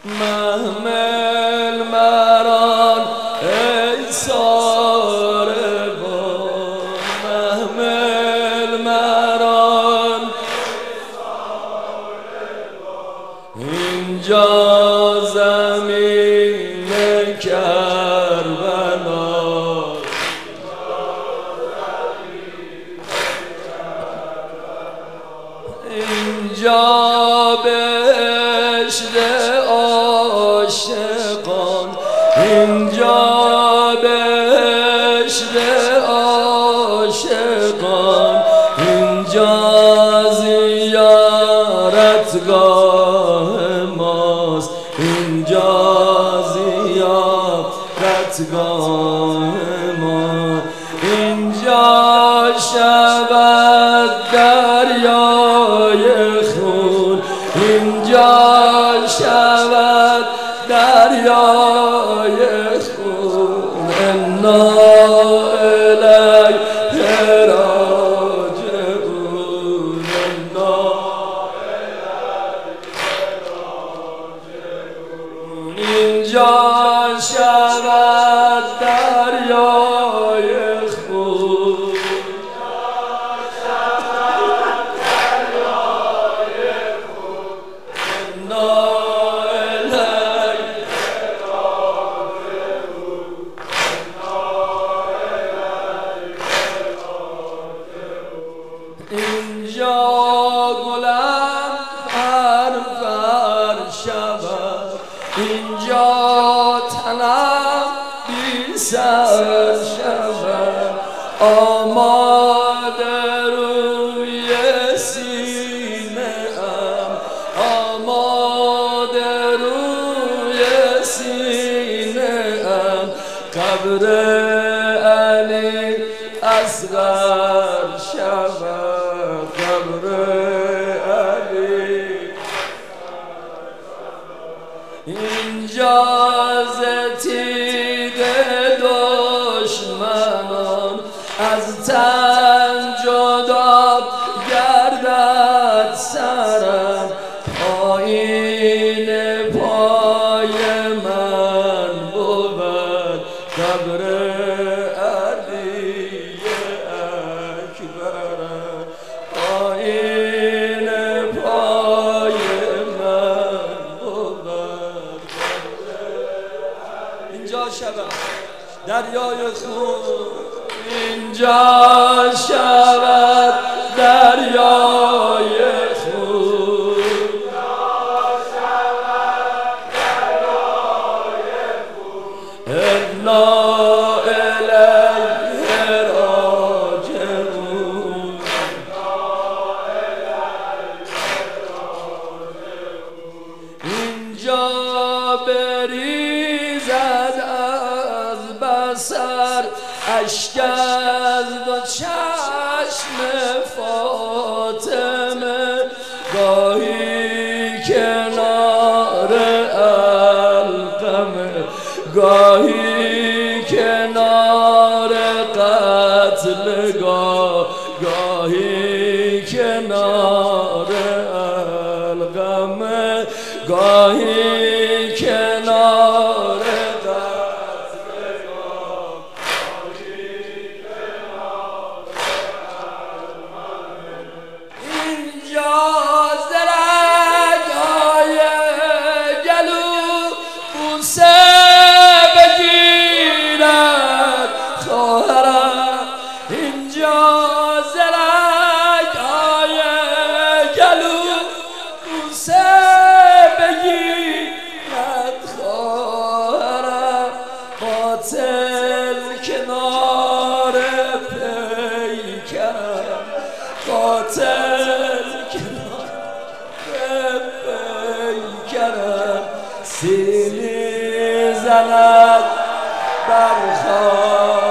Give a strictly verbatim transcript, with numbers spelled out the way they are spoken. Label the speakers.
Speaker 1: محمل مران ای ساربان، محمل مران اینجا زمین کربلا، اینجا بهشت عاشقان، اینجا بهشت عاشقان، اینجا زیارتگاه ماست، اینجا زیارتگاه ما، اینجا شود دریای خون، اینجا شود دریای خون. انا الیه راجعون، انا الیه راجعون. اینجا شود دریای خون، اینجا گلم پرپر شود، اینجا تنم بی سر شود، آماده روی سینه ام، آماده روی سینه ام، قبر علی اصغر شود، قبر علی. اینجا ز تیغ دشمنان از تن جدا گردد سرم، پایین پای من بود قبر علی اکبرم، پایین پای من بود. اینجا شود دریای خون، اینجا شود دریای خون، انا الیه راجعون. اینجا بریزد از بصر اشک از دو چشم فاطمه، گاهی کنار القمه، گاهی کنار قتلگاه، گاهی کنار القمه، گاهی کنار قتلگاه، گاهی کنار القمه. اینجا زرگ‌های گلو بوسه بگیرد خواهرم، اینجا زرگ‌های گلو بوسه بگیرد خواهرم، قاتل کنار پیکرم، قاتل کنار پیکرم، سیلی زند بر خواهرم.